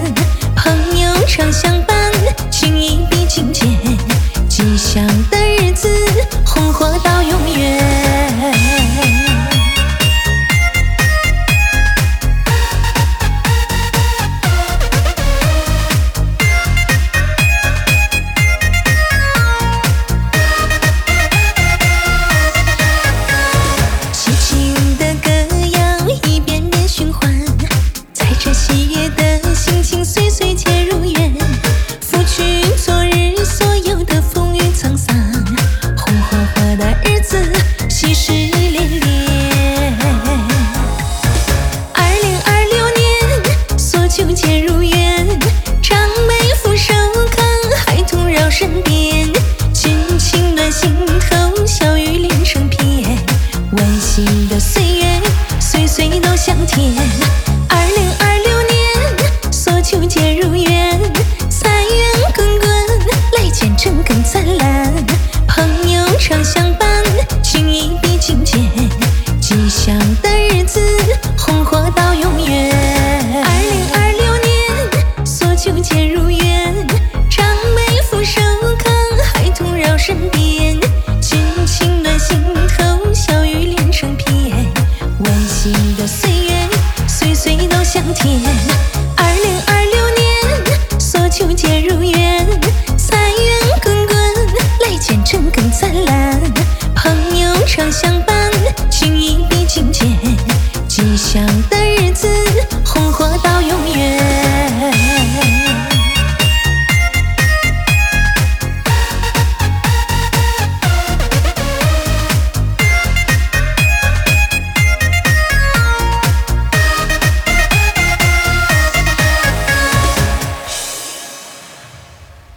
朋友常相伴，情谊比金坚，吉祥的日子，红火到永远。喜庆的歌谣一遍遍循环，在这喜悦的心情岁岁皆如愿，拂去昨日所有的风雨沧桑，红火火的日子，喜事连连。2026年，所求皆如愿，长辈福寿康，孩童绕身边，亲情暖心头，笑语连成片，温馨的岁月，岁岁都香甜。2026年，所求皆如愿。